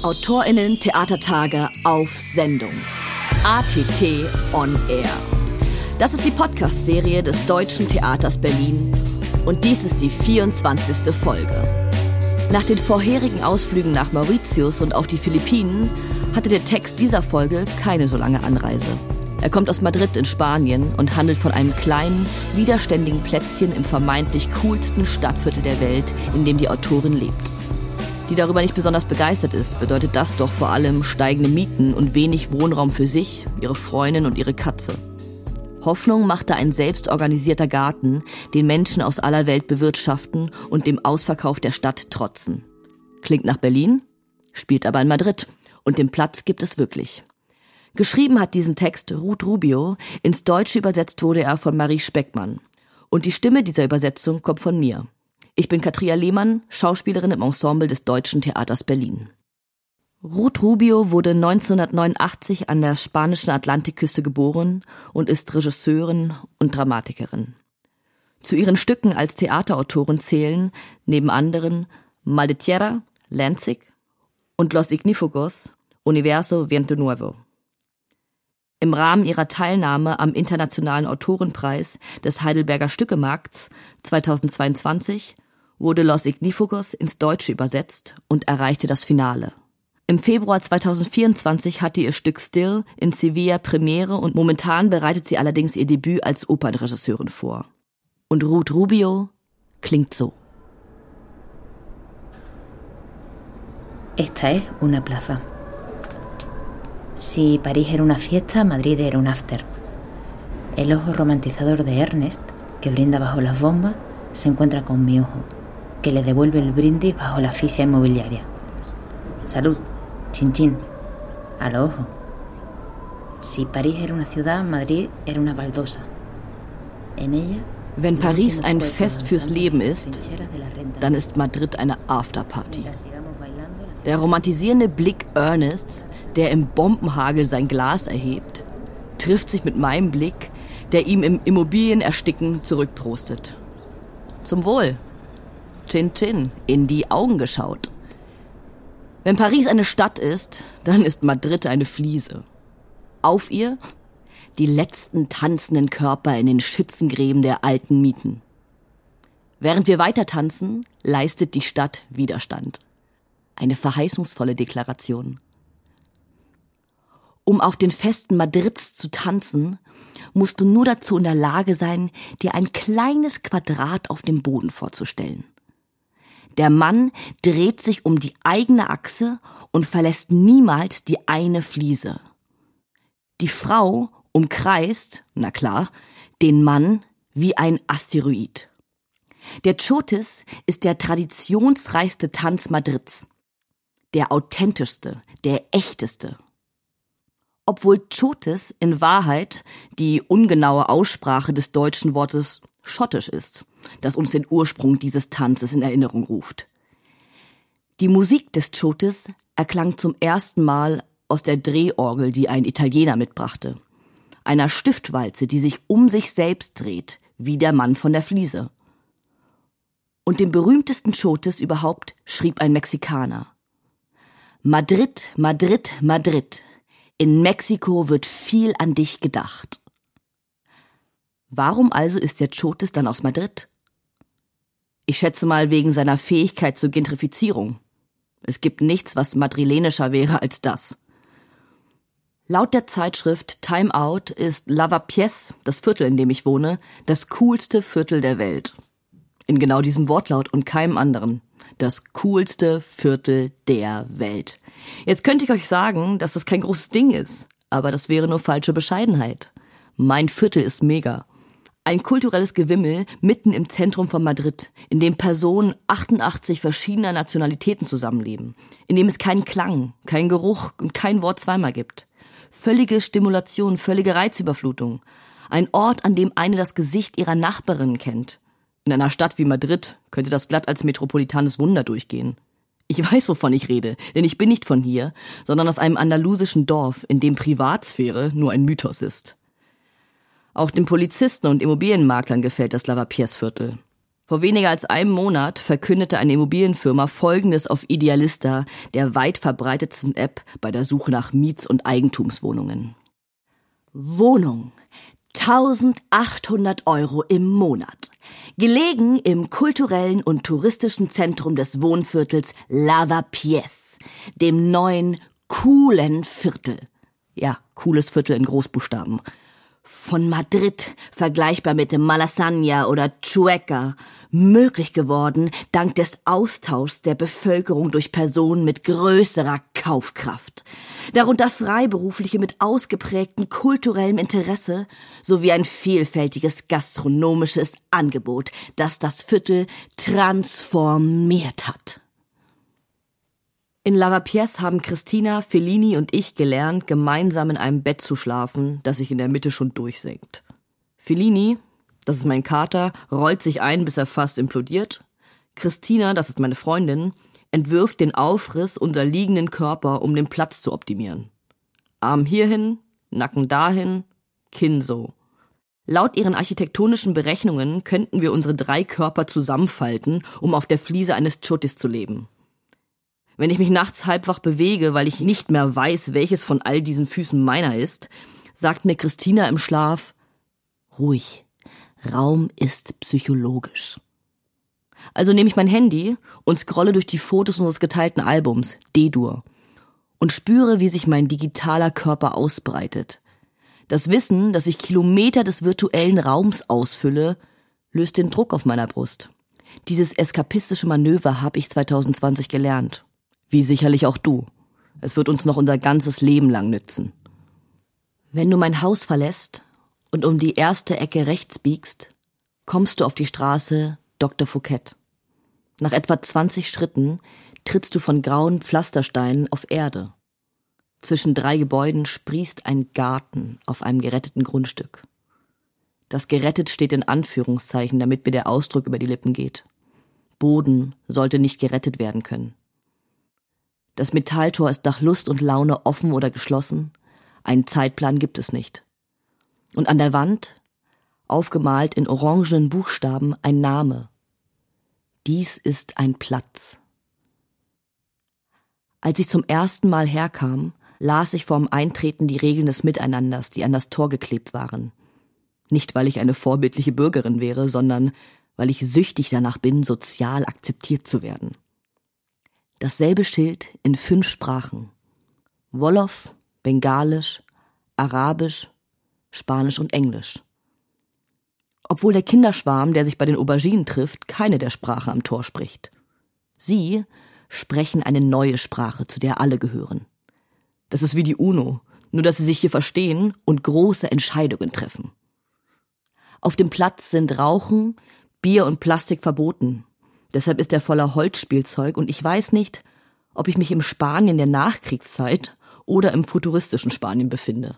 AutorInnen Theatertage auf Sendung. ATT on Air. Das ist die Podcast-Serie des Deutschen Theaters Berlin und dies ist die 24. Folge. Nach den vorherigen Ausflügen nach Mauritius und auf die Philippinen hatte der Text dieser Folge keine so lange Anreise. Er kommt aus Madrid in Spanien und handelt von einem kleinen, widerständigen Plätzchen im vermeintlich coolsten Stadtviertel der Welt, in dem die Autorin lebt. Die darüber nicht besonders begeistert ist, bedeutet das doch vor allem steigende Mieten und wenig Wohnraum für sich, ihre Freundin und ihre Katze. Hoffnung machte ein selbstorganisierter Garten, den Menschen aus aller Welt bewirtschaften und dem Ausverkauf der Stadt trotzen. Klingt nach Berlin, spielt aber in Madrid und den Platz gibt es wirklich. Geschrieben hat diesen Text Ruth Rubio, ins Deutsche übersetzt wurde er von Marie Speckmann. Und die Stimme dieser Übersetzung kommt von mir. Ich bin Katria Lehmann, Schauspielerin im Ensemble des Deutschen Theaters Berlin. Ruth Rubio wurde 1989 an der spanischen Atlantikküste geboren und ist Regisseurin und Dramatikerin. Zu ihren Stücken als Theaterautorin zählen neben anderen Mal de Tierra, Leipzig und Los Ignífugos, Universo Viento Nuevo. Im Rahmen ihrer Teilnahme am Internationalen Autorenpreis des Heidelberger Stückemarkts 2022 wurde Los Ignífugos ins Deutsche übersetzt und erreichte das Finale. Im Februar 2024 hatte ihr Stück Still in Sevilla Premiere und momentan bereitet sie allerdings ihr Debüt als Opernregisseurin vor. Und Ruth Rubio klingt so. Esta es una plaza. Si París era una fiesta, Madrid era un after. El ojo romantizador de Ernest, que brinda bajo las bombas, se encuentra con mi ojo, que le devuelve el brindis bajo la asfixia inmobiliaria. Salud, chin chin, al ojo. Si París era una ciudad, Madrid era una baldosa. En ella... Wenn Paris ein Fest fürs Leben ist, dann ist Madrid eine Afterparty. Der romantisierende Blick Ernests, der im Bombenhagel sein Glas erhebt, trifft sich mit meinem Blick, der ihm im Immobilienersticken zurückprostet. Zum Wohl. Chin Chin, in die Augen geschaut. Wenn Paris eine Stadt ist, dann ist Madrid eine Fliese. Auf ihr die letzten tanzenden Körper in den Schützengräben der alten Mieten. Während wir weiter tanzen, leistet die Stadt Widerstand. Eine verheißungsvolle Deklaration. Um auf den Festen Madrids zu tanzen, musst du nur dazu in der Lage sein, dir ein kleines Quadrat auf dem Boden vorzustellen. Der Mann dreht sich um die eigene Achse und verlässt niemals die eine Fliese. Die Frau umkreist, na klar, den Mann wie ein Asteroid. Der Chotis ist der traditionsreichste Tanz Madrids. Der authentischste, der echteste. Obwohl Chotis in Wahrheit die ungenaue Aussprache des deutschen Wortes schottisch ist, das uns den Ursprung dieses Tanzes in Erinnerung ruft. Die Musik des Chotis erklang zum ersten Mal aus der Drehorgel, die ein Italiener mitbrachte. Einer Stiftwalze, die sich um sich selbst dreht, wie der Mann von der Fliese. Und den berühmtesten Chotis überhaupt schrieb ein Mexikaner. Madrid, Madrid, Madrid. In Mexiko wird viel an dich gedacht. Warum also ist der Chotis dann aus Madrid? Ich schätze mal wegen seiner Fähigkeit zur Gentrifizierung. Es gibt nichts, was madrilenischer wäre als das. Laut der Zeitschrift Time Out ist Lavapiés, das Viertel, in dem ich wohne, das coolste Viertel der Welt. In genau diesem Wortlaut und keinem anderen. Das coolste Viertel der Welt. Jetzt könnte ich euch sagen, dass das kein großes Ding ist, aber das wäre nur falsche Bescheidenheit. Mein Viertel ist mega. Ein kulturelles Gewimmel mitten im Zentrum von Madrid, in dem Personen 88 verschiedener Nationalitäten zusammenleben, in dem es keinen Klang, keinen Geruch und kein Wort zweimal gibt. Völlige Stimulation, völlige Reizüberflutung. Ein Ort, an dem eine das Gesicht ihrer Nachbarinnen kennt. In einer Stadt wie Madrid könnte das glatt als metropolitanes Wunder durchgehen. Ich weiß, wovon ich rede, denn ich bin nicht von hier, sondern aus einem andalusischen Dorf, in dem Privatsphäre nur ein Mythos ist. Auch den Polizisten und Immobilienmaklern gefällt das Lavapiés-Viertel. Vor weniger als einem Monat verkündete eine Immobilienfirma Folgendes auf Idealista, der weit verbreitetsten App bei der Suche nach Miets- und Eigentumswohnungen. Wohnung. 1.800 € im Monat. Gelegen im kulturellen und touristischen Zentrum des Wohnviertels Lavapiés, dem neuen, coolen Viertel. Ja, cooles Viertel in Großbuchstaben. Von Madrid, vergleichbar mit Malasaña oder Chueca, möglich geworden dank des Austauschs der Bevölkerung durch Personen mit größerer Kaufkraft. Darunter Freiberufliche mit ausgeprägtem kulturellem Interesse sowie ein vielfältiges gastronomisches Angebot, das das Viertel transformiert hat. In Lavapiés haben Christina, Fellini und ich gelernt, gemeinsam in einem Bett zu schlafen, das sich in der Mitte schon durchsenkt. Fellini, das ist mein Kater, rollt sich ein, bis er fast implodiert. Christina, das ist meine Freundin, entwirft den Aufriss unserer liegenden Körper, um den Platz zu optimieren. Arm hierhin, Nacken dahin, Kinn so. Laut ihren architektonischen Berechnungen könnten wir unsere 3 Körper zusammenfalten, um auf der Fliese eines Chotis zu leben. Wenn ich mich nachts halbwach bewege, weil ich nicht mehr weiß, welches von all diesen Füßen meiner ist, sagt mir Christina im Schlaf: Ruhig, Raum ist psychologisch. Also nehme ich mein Handy und scrolle durch die Fotos unseres geteilten Albums, D-Dur, und spüre, wie sich mein digitaler Körper ausbreitet. Das Wissen, dass ich Kilometer des virtuellen Raums ausfülle, löst den Druck auf meiner Brust. Dieses eskapistische Manöver habe ich 2020 gelernt. Wie sicherlich auch du. Es wird uns noch unser ganzes Leben lang nützen. Wenn du mein Haus verlässt und um die erste Ecke rechts biegst, kommst du auf die Straße Dr. Fouquet. Nach etwa 20 Schritten trittst du von grauen Pflastersteinen auf Erde. Zwischen 3 Gebäuden sprießt ein Garten auf einem geretteten Grundstück. Das gerettet steht in Anführungszeichen, damit mir der Ausdruck über die Lippen geht. Boden sollte nicht gerettet werden können. Das Metalltor ist nach Lust und Laune offen oder geschlossen. Einen Zeitplan gibt es nicht. Und an der Wand, aufgemalt in orangenen Buchstaben, ein Name. Dies ist ein Platz. Als ich zum ersten Mal herkam, las ich vorm Eintreten die Regeln des Miteinanders, die an das Tor geklebt waren. Nicht, weil ich eine vorbildliche Bürgerin wäre, sondern weil ich süchtig danach bin, sozial akzeptiert zu werden. Dasselbe Schild in 5 Sprachen. Wolof, Bengalisch, Arabisch, Spanisch und Englisch. Obwohl der Kinderschwarm, der sich bei den Auberginen trifft, keine der Sprache am Tor spricht. Sie sprechen eine neue Sprache, zu der alle gehören. Das ist wie die UNO, nur dass sie sich hier verstehen und große Entscheidungen treffen. Auf dem Platz sind Rauchen, Bier und Plastik verboten. Deshalb ist er voller Holzspielzeug und ich weiß nicht, ob ich mich im Spanien der Nachkriegszeit oder im futuristischen Spanien befinde.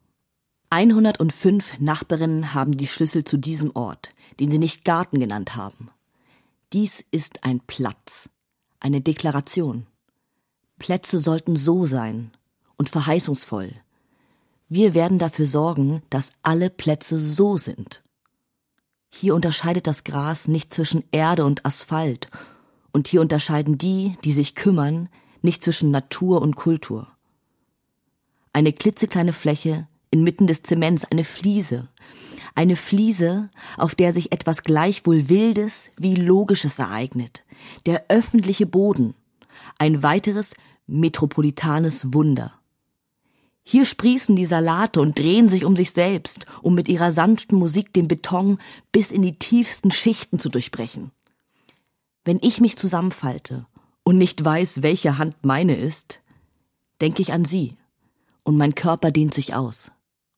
105 Nachbarinnen haben die Schlüssel zu diesem Ort, den sie nicht Garten genannt haben. Dies ist ein Platz, eine Deklaration. Plätze sollten so sein und verheißungsvoll. Wir werden dafür sorgen, dass alle Plätze so sind. Hier unterscheidet das Gras nicht zwischen Erde und Asphalt. Und hier unterscheiden die, die sich kümmern, nicht zwischen Natur und Kultur. Eine klitzekleine Fläche inmitten des Zements, eine Fliese. Eine Fliese, auf der sich etwas gleichwohl Wildes wie Logisches ereignet. Der öffentliche Boden. Ein weiteres metropolitanes Wunder. Hier sprießen die Salate und drehen sich um sich selbst, um mit ihrer sanften Musik den Beton bis in die tiefsten Schichten zu durchbrechen. Wenn ich mich zusammenfalte und nicht weiß, welche Hand meine ist, denke ich an sie und mein Körper dehnt sich aus.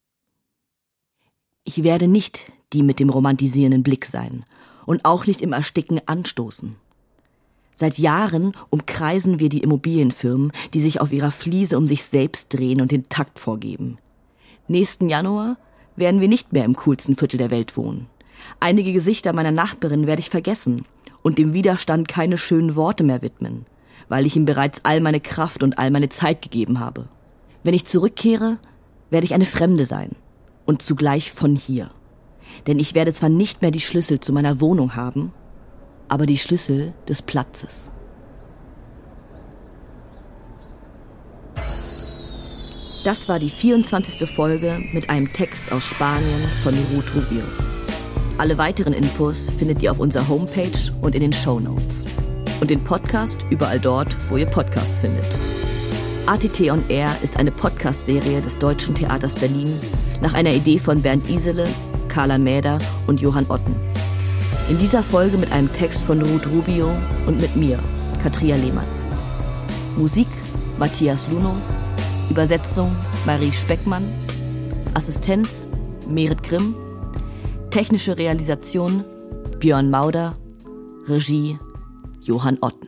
Ich werde nicht die mit dem romantisierenden Blick sein und auch nicht im Ersticken anstoßen. Seit Jahren umkreisen wir die Immobilienfirmen, die sich auf ihrer Fliese um sich selbst drehen und den Takt vorgeben. Nächsten Januar werden wir nicht mehr im coolsten Viertel der Welt wohnen. Einige Gesichter meiner Nachbarin werde ich vergessen und dem Widerstand keine schönen Worte mehr widmen, weil ich ihm bereits all meine Kraft und all meine Zeit gegeben habe. Wenn ich zurückkehre, werde ich eine Fremde sein und zugleich von hier. Denn ich werde zwar nicht mehr die Schlüssel zu meiner Wohnung haben, aber die Schlüssel des Platzes. Das war die 24. Folge mit einem Text aus Spanien von Ruth Rubio. Alle weiteren Infos findet ihr auf unserer Homepage und in den Shownotes. Und den Podcast überall dort, wo ihr Podcasts findet. ATT on Air ist eine Podcast-Serie des Deutschen Theaters Berlin nach einer Idee von Bernd Isele, Carla Mäder und Johann Otten. In dieser Folge mit einem Text von Ruth Rubio und mit mir, Katria Lehmann. Musik Matthias Luno, Übersetzung Marie Speckmann, Assistenz Merit Grimm, technische Realisation Björn Mauder, Regie Johann Otten.